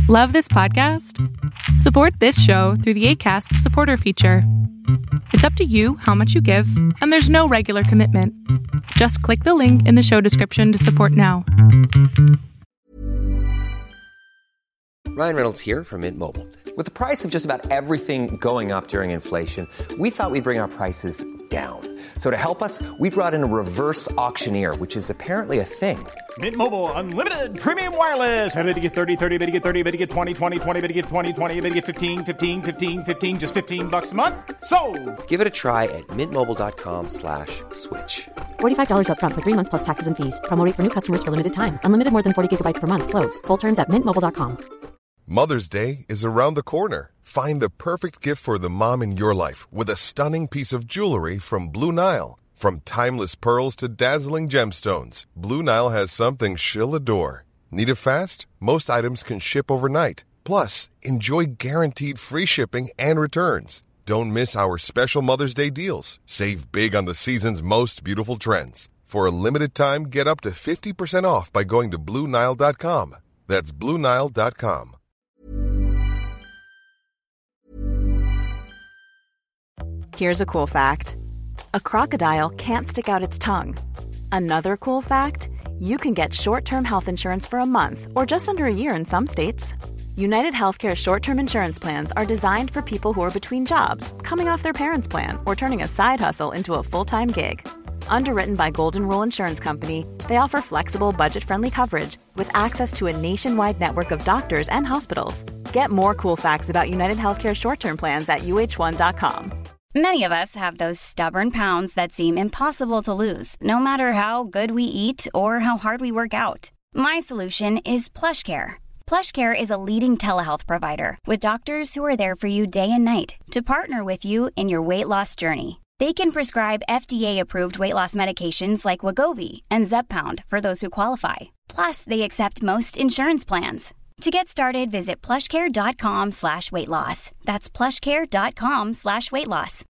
Love this podcast? Support this show through the Acast supporter feature. It's up to you how much you give, and there's no regular commitment. Just click the link in the show description to support now. Ryan Reynolds here from Mint Mobile. With the price of just about everything going up during inflation, we thought we'd bring our prices down. So to help us, we brought in a reverse auctioneer, which is apparently a thing. Mint Mobile Unlimited Premium Wireless. How to get 30, 30, bit to get 30, bit to get 20, 20, 20, bit to get 20, 20, bit to get 15, 15, 15, 15, just $15 a month? Sold! Give it a try at mintmobile.com/switch. $45 up front for 3 months plus taxes and fees. Promo rate for new customers for limited time. Unlimited more than 40 gigabytes per month. Slows full terms at mintmobile.com. Mother's Day is around the corner. Find the perfect gift for the mom in your life with a stunning piece of jewelry from Blue Nile. From timeless pearls to dazzling gemstones, Blue Nile has something she'll adore. Need it fast? Most items can ship overnight. Plus, enjoy guaranteed free shipping and returns. Don't miss our special Mother's Day deals. Save big on the season's most beautiful trends. For a limited time, get up to 50% off by going to BlueNile.com. That's BlueNile.com. Here's a cool fact. A crocodile can't stick out its tongue. Another cool fact, you can get short-term health insurance for a month or just under a year in some states. United Healthcare short-term insurance plans are designed for people who are between jobs, coming off their parents' plan, or turning a side hustle into a full-time gig. Underwritten by Golden Rule Insurance Company, they offer flexible, budget-friendly coverage with access to a nationwide network of doctors and hospitals. Get more cool facts about United Healthcare short-term plans at uh1.com. Many of us have those stubborn pounds that seem impossible to lose, no matter how good we eat or how hard we work out. My solution is PlushCare. PlushCare is a leading telehealth provider with doctors who are there for you day and night to partner with you in your weight loss journey. They can prescribe FDA-approved weight loss medications like Wegovy and Zepbound for those who qualify. Plus, they accept most insurance plans. To get started, visit plushcare.com/weightloss. That's plushcare.com/weightloss.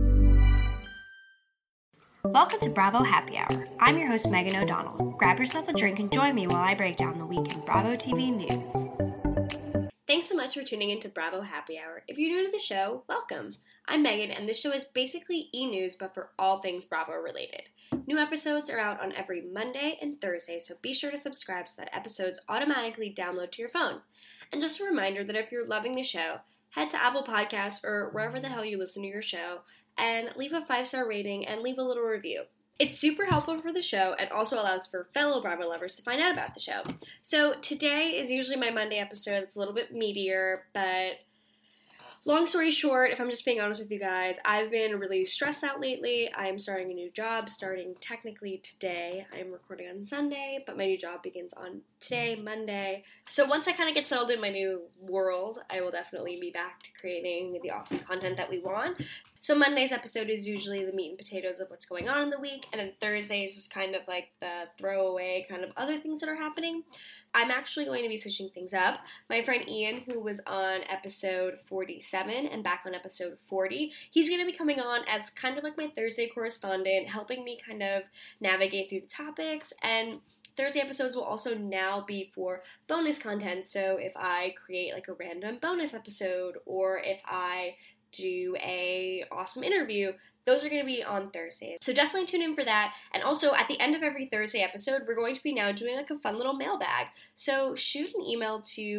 Welcome to Bravo Happy Hour. I'm your host, Megan O'Donnell. Grab yourself a drink and join me while I break down the week in Bravo TV news. Thanks so much for tuning into Bravo Happy Hour. If you're new to the show, welcome. I'm Megan, and this show is basically e-news, but for all things Bravo related. New episodes are out on every Monday and Thursday, so be sure to subscribe so that episodes automatically download to your phone. And just a reminder that if you're loving the show, head to Apple Podcasts or wherever the hell you listen to your show and leave a 5-star rating and leave a little review. It's super helpful for the show and also allows for fellow Bravo lovers to find out about the show. So today is usually my Monday episode. It's a little bit meatier, but long story short, if I'm just being honest with you guys, I've been really stressed out lately. I'm starting a new job, starting technically today. I'm recording on Sunday, but my new job begins on today, Monday. So once I kind of get settled in my new world, I will definitely be back to creating the awesome content that we want. So Monday's episode is usually the meat and potatoes of what's going on in the week, and then Thursdays is kind of like the throwaway kind of other things that are happening. I'm actually going to be switching things up. My friend Ian, who was on episode 47 and back on episode 40, he's going to be coming on as kind of like my Thursday correspondent, helping me kind of navigate through the topics, and Thursday episodes will also now be for bonus content. So if I create like a random bonus episode, or if I do a awesome interview, those are going to be on Thursday. So definitely tune in for that. And also at the end of every Thursday episode, we're going to be now doing like a fun little mailbag. So shoot an email to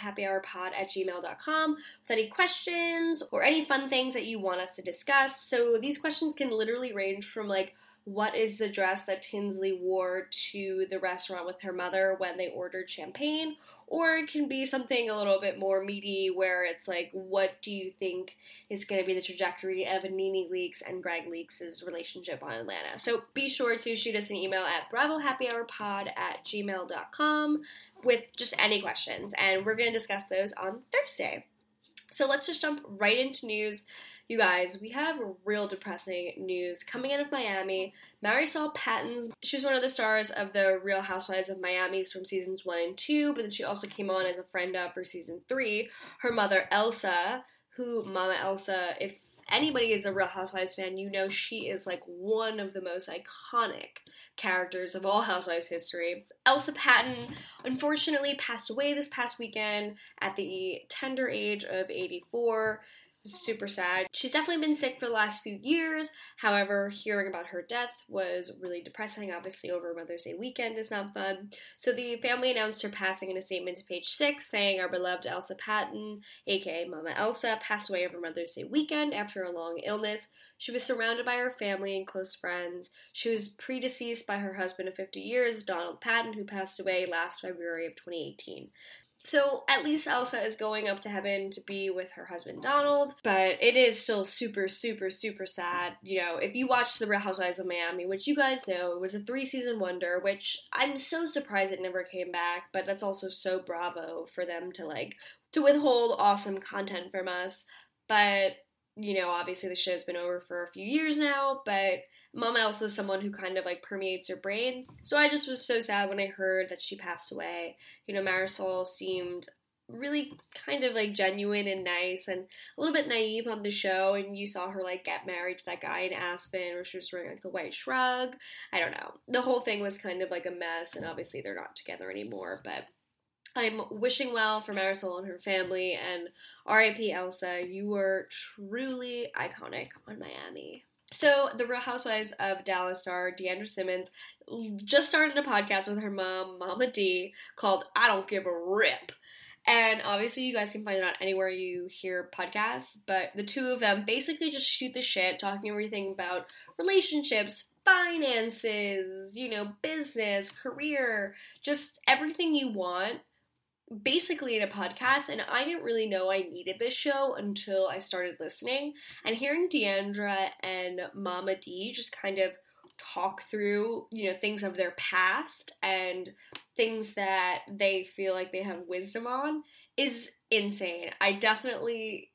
bravohappyhourpod@gmail.com with any questions or any fun things that you want us to discuss. So these questions can literally range from like, what is the dress that Tinsley wore to the restaurant with her mother when they ordered champagne? Or it can be something a little bit more meaty where it's like, what do you think is going to be the trajectory of NeNe Leakes and Greg Leakes' relationship on Atlanta? So be sure to shoot us an email at bravohappyhourpod@gmail.com with just any questions, and we're going to discuss those on Thursday. So let's just jump right into news. You guys, we have real depressing news coming out of Miami. Marisol Patton, she was one of the stars of the Real Housewives of Miami from seasons 1 and 2, but then she also came on as a friend of for season 3. Her mother, Elsa, who Mama Elsa, if anybody is a Real Housewives fan, you know she is like one of the most iconic characters of all Housewives history. Elsa Patton unfortunately passed away this past weekend at the tender age of 84. Super sad. She's definitely been sick for the last few years. However, hearing about her death was really depressing. Obviously, over Mother's Day weekend is not fun. So the family announced her passing in a statement to Page Six, saying, "Our beloved Elsa Patton, aka Mama Elsa, passed away over Mother's Day weekend after a long illness. She was surrounded by her family and close friends. She was predeceased by her husband of 50 years, Donald Patton, who passed away last February of 2018. So at least Elsa is going up to heaven to be with her husband Donald, but it is still super, super, super sad. You know, if you watch The Real Housewives of Miami, which you guys know, it was a 3-season wonder, which I'm so surprised it never came back, but that's also so bravo for them to withhold awesome content from us. But, you know, obviously the show's been over for a few years now, but Mama Elsa is someone who kind of permeates your brain. So I just was so sad when I heard that she passed away. You know, Marisol seemed really kind of genuine and nice and a little bit naive on the show, and you saw her get married to that guy in Aspen, where she was wearing the white shrug. I don't know. The whole thing was kind of a mess, and obviously they're not together anymore, but I'm wishing well for Marisol and her family, and R.I.P. Elsa, you were truly iconic on Miami. So, the Real Housewives of Dallas star D'Andra Simmons just started a podcast with her mom, Mama D, called I Don't Give a Rip. And obviously you guys can find it out anywhere you hear podcasts, but the two of them basically just shoot the shit, talking everything about relationships, finances, you know, business, career, just everything you want, basically in a podcast. And I didn't really know I needed this show until I started listening, and hearing D'Andra and Mama D just kind of talk through, you know, things of their past and things that they feel like they have wisdom on is insane. I definitely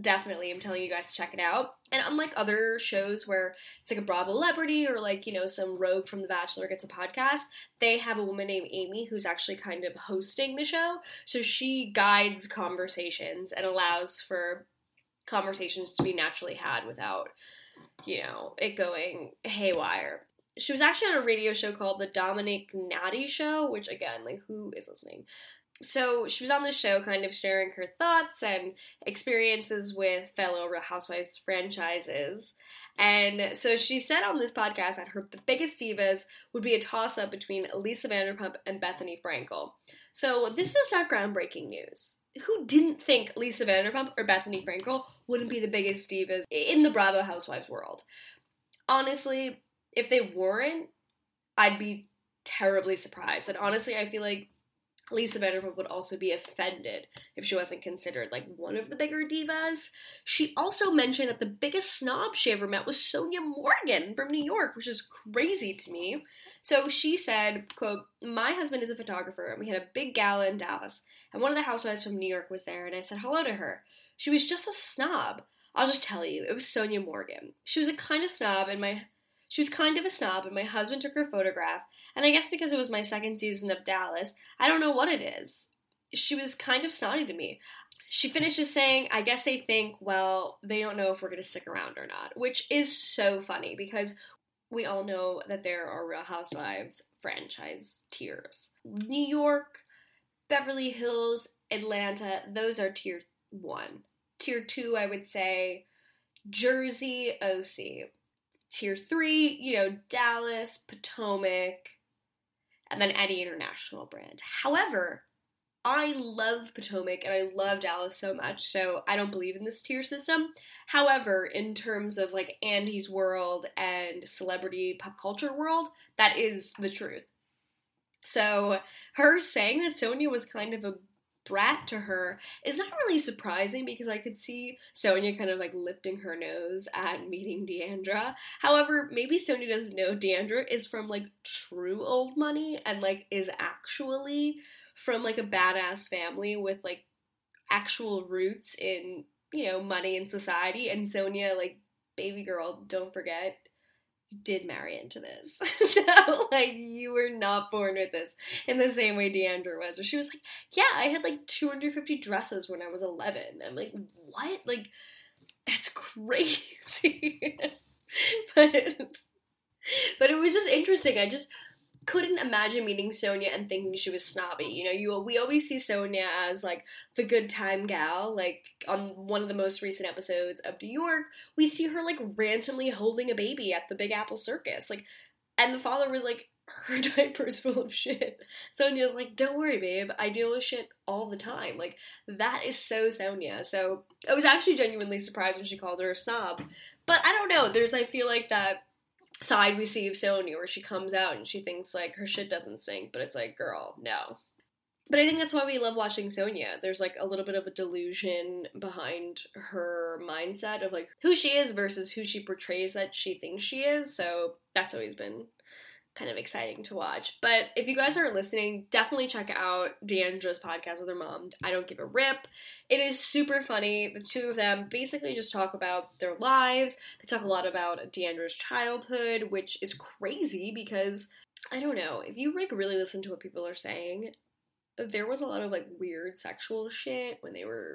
am telling you guys to check it out. And unlike other shows where it's a Bravo celebrity or you know, some rogue from The Bachelor gets a podcast, they have a woman named Amy who's actually kind of hosting the show. So she guides conversations and allows for conversations to be naturally had without, you know, it going haywire. She was actually on a radio show called The Dominic Nati Show, which again, who is listening? So she was on the show kind of sharing her thoughts and experiences with fellow Real Housewives franchises. And so she said on this podcast that her biggest divas would be a toss-up between Lisa Vanderpump and Bethany Frankel. So this is not groundbreaking news. Who didn't think Lisa Vanderpump or Bethany Frankel wouldn't be the biggest divas in the Bravo Housewives world? Honestly, if they weren't, I'd be terribly surprised. And honestly, I feel like Lisa Vanderpump would also be offended if she wasn't considered one of the bigger divas. She also mentioned that the biggest snob she ever met was Sonja Morgan from New York, which is crazy to me. So she said, quote, "My husband is a photographer, and we had a big gala in Dallas, and one of the housewives from New York was there, and I said hello to her. She was just a snob. I'll just tell you, it was Sonja Morgan. She was kind of a snob, and my husband took her photograph, and I guess because it was my second season of Dallas, I don't know what it is. She was kind of snotty to me." She finishes saying, "I guess they think, well, they don't know if we're going to stick around or not," which is so funny because we all know that there are Real Housewives franchise tiers. New York, Beverly Hills, Atlanta, those are tier 1. Tier 2, I would say, Jersey, OC. Tier 3, you know, Dallas, Potomac, and then any international brand. However, I love Potomac and I love Dallas so much, so I don't believe in this tier system. However, in terms of Andy's world and celebrity pop culture world, that is the truth. So her saying that Sonja was kind of a brat to her is not really surprising because I could see Sonja kind of lifting her nose at meeting D'Andra. However, maybe Sonja doesn't know D'Andra is from true old money and is actually from a badass family with actual roots in, you know, money and society. And Sonja, baby girl, don't forget, did marry into this. So, you were not born with this in the same way D'Andra was, where she was yeah, I had 250 dresses when I was 11. I'm what? that's crazy. but it was just interesting. I just couldn't imagine meeting Sonia and thinking she was snobby. You know, we always see Sonia as, like, the good time gal. Like, on one of the most recent episodes of New York, we see her, like, randomly holding a baby at the Big Apple Circus. Like, and the father was like, her diaper's full of shit. Sonia's like, don't worry, babe, I deal with shit all the time. Like, that is so Sonia. So, I was actually genuinely surprised when she called her a snob. But I don't know, I feel like that side we see of Sonia where she comes out and she thinks, like, her shit doesn't stink, but it's like, girl, no. But I think that's why we love watching Sonia. There's, like, a little bit of a delusion behind her mindset of, like, who she is versus who she portrays that she thinks she is, so that's always been kind of exciting to watch. But if you guys aren't listening, definitely check out D'Andra's podcast with her mom, I Don't Give a Rip. It is super funny. The two of them basically just talk about their lives. They talk a lot about D'Andra's childhood, which is crazy because, I don't know, if you, like, really listen to what people are saying, there was a lot of, like, weird sexual shit when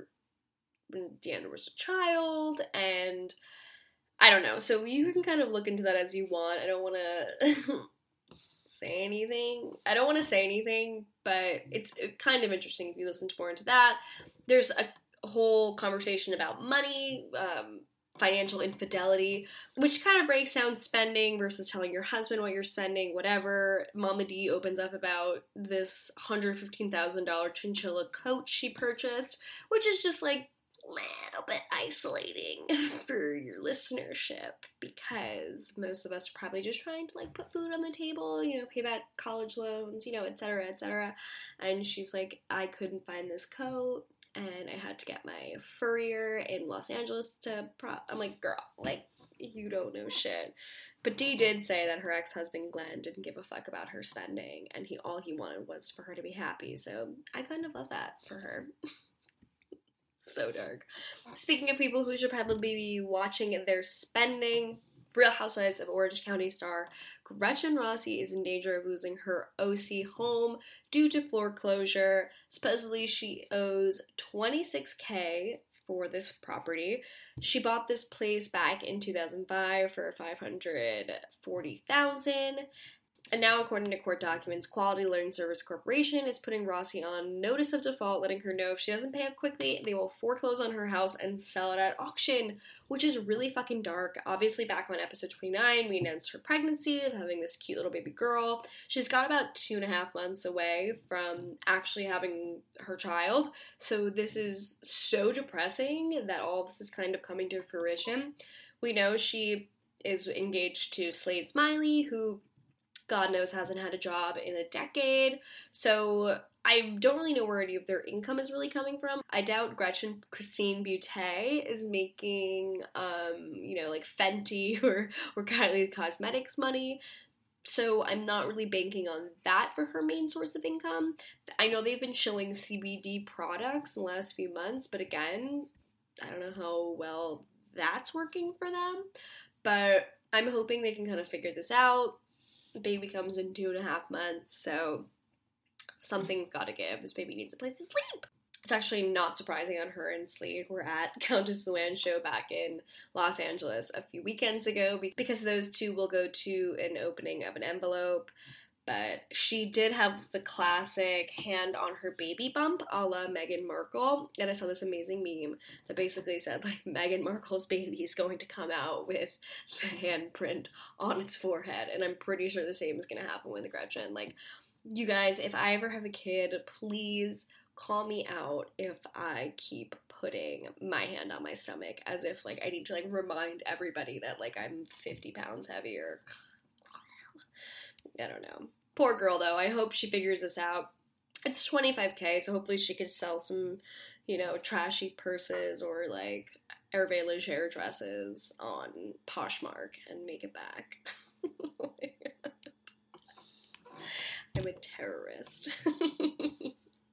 D'Andra was a child, and I don't know. So you can kind of look into that as you want. I don't want to say anything. I don't want to say anything, but it's kind of interesting if you listen more into that. There's a whole conversation about money, financial infidelity, which kind of breaks down spending versus telling your husband what you're spending, whatever. Mama D opens up about this $115,000 chinchilla coat she purchased, which is just, like, a little bit isolating for your listenership because most of us are probably just trying to, like, put food on the table, you know, pay back college loans, you know, etc., etc. And she's like, I couldn't find this coat and I had to get my furrier in Los Angeles I'm like, girl, like, you don't know shit. But Dee did say that her ex-husband Glenn didn't give a fuck about her spending and all he wanted was for her to be happy. So I kind of love that for her. So dark. Speaking of people who should probably be watching their spending, Real Housewives of Orange County star Gretchen Rossi is in danger of losing her OC home due to foreclosure. Supposedly she owes $26,000 for this property. She bought this place back in 2005 for $540,000. And now, according to court documents, Quality Learning Service Corporation is putting Rossi on notice of default, letting her know if she doesn't pay up quickly, they will foreclose on her house and sell it at auction, which is really fucking dark. Obviously, back on episode 29, we announced her pregnancy of having this cute little baby girl. She's got about 2.5 months away from actually having her child, so this is so depressing that all this is kind of coming to fruition. We know she is engaged to Slade Smiley, who God knows hasn't had a job in a decade, so I don't really know where any of their income is really coming from. I doubt Gretchen Christine Butte is making, like Fenty or Kylie Cosmetics money, so I'm not really banking on that for her main source of income. I know they've been showing CBD products in the last few months, but again, I don't know how well that's working for them, but I'm hoping they can kind of figure this out. Baby comes in 2.5 months, so something's gotta give. This baby needs a place to sleep. It's actually not surprising on her and Slade were at Countess Luann's show back in Los Angeles a few weekends ago because those two will go to an opening of an envelope. But she did have the classic hand on her baby bump a la Meghan Markle. And I saw this amazing meme that basically said, like, Meghan Markle's baby is going to come out with the handprint on its forehead. And I'm pretty sure the same is going to happen with Gretchen. Like, you guys, if I ever have a kid, please call me out if I keep putting my hand on my stomach as if, like, I need to, like, remind everybody that, like, I'm 50 pounds heavier. I don't know. Poor girl, though. I hope she figures this out. It's $25,000, so hopefully she could sell some, trashy purses or, like, Hervé Leger dresses on Poshmark and make it back. Oh my God. I'm a terrorist.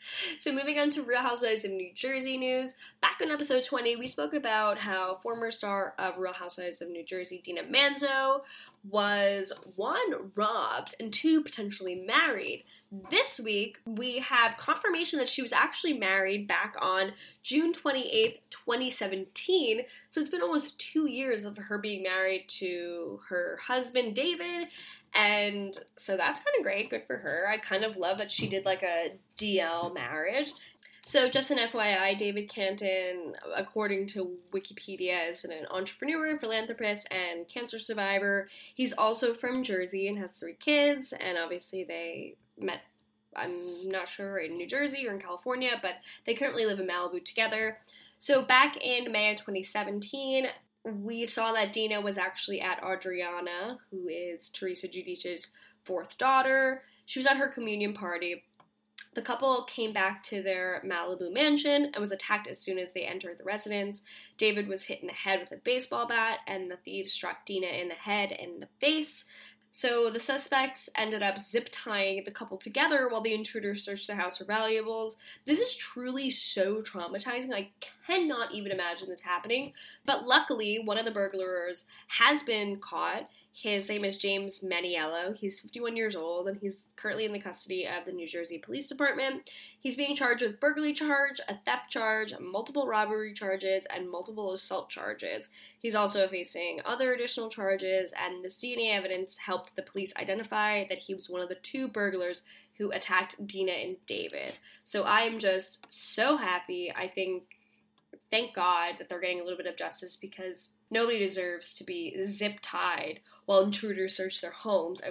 So moving on to Real Housewives of New Jersey news. Back in episode 20, we spoke about how former star of Real Housewives of New Jersey, Dina Manzo, was 1, robbed, and 2, potentially married. This week, we have confirmation that she was actually married back on June 28th, 2017. So it's been almost 2 years of her being married to her husband, David. And so that's kind of great. Good for her. I kind of love that she did like a DL marriage. So just an FYI, David Canton, according to Wikipedia, is an entrepreneur, philanthropist, and cancer survivor. He's also from Jersey and has 3 kids, and obviously they met, I'm not sure, in New Jersey or in California, but they currently live in Malibu together. So back in May of 2017, we saw that Dina was actually at Adriana, who is Teresa Giudice's 4th daughter. She was at her communion party. The couple came back to their Malibu mansion and was attacked as soon as they entered the residence. David was hit in the head with a baseball bat, and the thieves struck Dina in the head and the face. So the suspects ended up zip-tying the couple together while the intruders searched the house for valuables. This is truly so traumatizing. I cannot even imagine this happening. But luckily, one of the burglars has been caught. His name is James Maniello. He's 51 years old, and he's currently in the custody of the New Jersey Police Department. He's being charged with burglary charge, a theft charge, multiple robbery charges, and multiple assault charges. He's also facing other additional charges, and the DNA evidence helped the police identify that he was one of the 2 burglars who attacked Dina and David. So I am just so happy. Thank God that they're getting a little bit of justice, because nobody deserves to be zip-tied while intruders search their homes.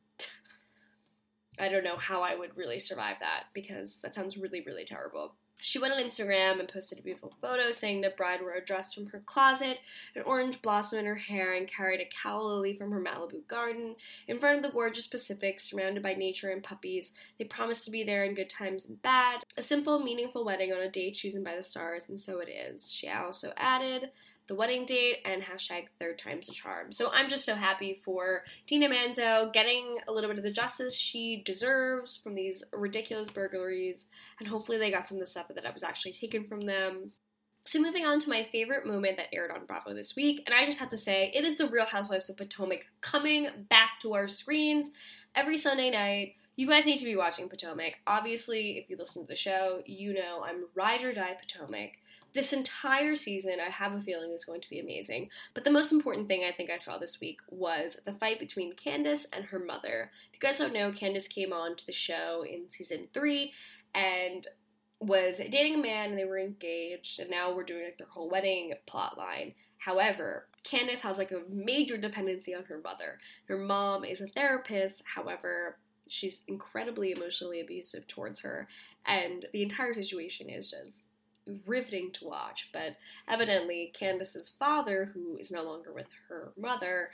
I don't know how I would really survive that, because that sounds really, really terrible. She went on Instagram and posted a beautiful photo saying the bride wore a dress from her closet, an orange blossom in her hair, and carried a calla lily from her Malibu garden. In front of the gorgeous Pacific, surrounded by nature and puppies, they promised to be there in good times and bad. A simple, meaningful wedding on a day chosen by the stars, and so it is. She also added the wedding date and hashtag 3rd time's a charm. So I'm just so happy for Dina Manzo getting a little bit of the justice she deserves from these ridiculous burglaries, and hopefully they got some of the stuff that was actually taken from them. So moving on to my favorite moment that aired on Bravo this week, and I just have to say, it is the Real Housewives of Potomac coming back to our screens every Sunday night. You guys need to be watching Potomac. Obviously, if you listen to the show, you know I'm ride or die Potomac. This entire season, I have a feeling, is going to be amazing. But the most important thing I think I saw this week was the fight between Candace and her mother. If you guys don't know, Candace came on to the show in season 3 and was dating a man, and they were engaged, and now we're doing like their whole wedding plot line. However, Candace has like a major dependency on her mother. Her mom is a therapist, however, she's incredibly emotionally abusive towards her, and the entire situation is just riveting to watch. But evidently Candace's father, who is no longer with her mother,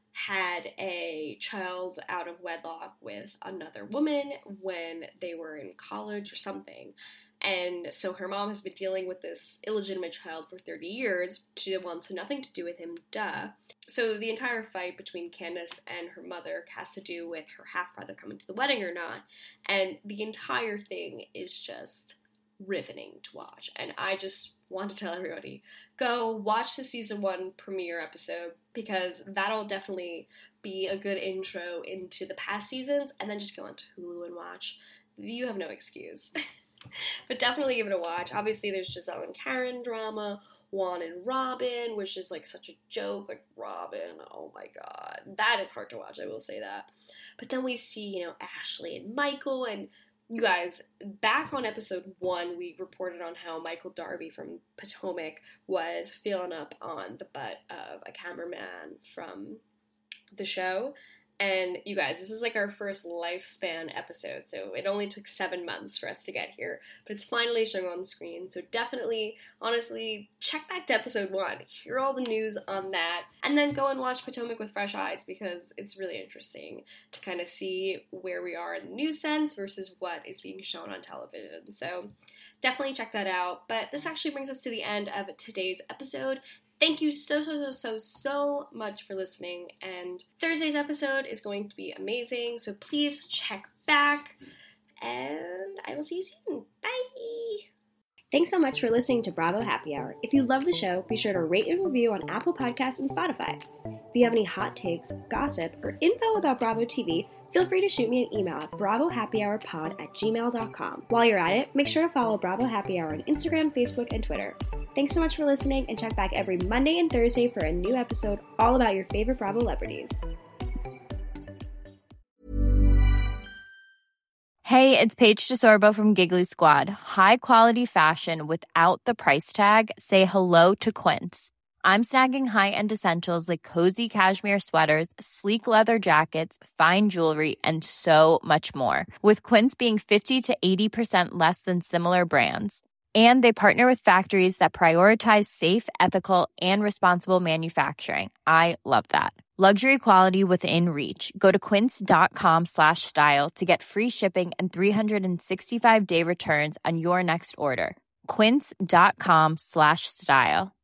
had a child out of wedlock with another woman when they were in college or something. And so her mom has been dealing with this illegitimate child for 30 years. She wants nothing to do with him, duh. So the entire fight between Candace and her mother has to do with her half-brother coming to the wedding or not. And the entire thing is just riveting to watch. And I just want to tell everybody, go watch the season 1 premiere episode, because that'll definitely be a good intro into the past seasons, and then just go onto Hulu and watch. You have no excuse. But definitely give it a watch. Obviously there's Giselle and Karen drama, Juan and Robin, which is like such a joke, like Robin, oh my god, that is hard to watch, I will say that. But then we see, Ashley and Michael, and you guys, back on episode 1, we reported on how Michael Darby from Potomac was feeling up on the butt of a cameraman from the show. And you guys, this is like our first lifespan episode, so it only took 7 months for us to get here, but it's finally showing on the screen. So definitely, honestly, check back to episode 1, hear all the news on that, and then go and watch Potomac with fresh eyes, because it's really interesting to kind of see where we are in the news sense versus what is being shown on television. So definitely check that out. But this actually brings us to the end of today's episode. Thank you so much for listening, and Thursday's episode is going to be amazing, so please check back. and I will see you soon. Bye! Thanks so much for listening to Bravo Happy Hour. If you love the show, be sure to rate and review on Apple Podcasts and Spotify. If you have any hot takes, gossip, or info about Bravo TV, feel free to shoot me an email at bravohappyhourpod@gmail.com. While you're at it, make sure to follow Bravo Happy Hour on Instagram, Facebook, and Twitter. Thanks so much for listening, and check back every Monday and Thursday for a new episode all about your favorite Bravo celebrities. Hey, it's Paige DeSorbo from Giggly Squad. High quality fashion without the price tag. Say hello to Quince. I'm snagging high-end essentials like cozy cashmere sweaters, sleek leather jackets, fine jewelry, and so much more. With Quince being 50 to 80% less than similar brands. And they partner with factories that prioritize safe, ethical, and responsible manufacturing. I love that. Luxury quality within reach. Go to quince.com/style to get free shipping and 365-day returns on your next order. Quince.com/style.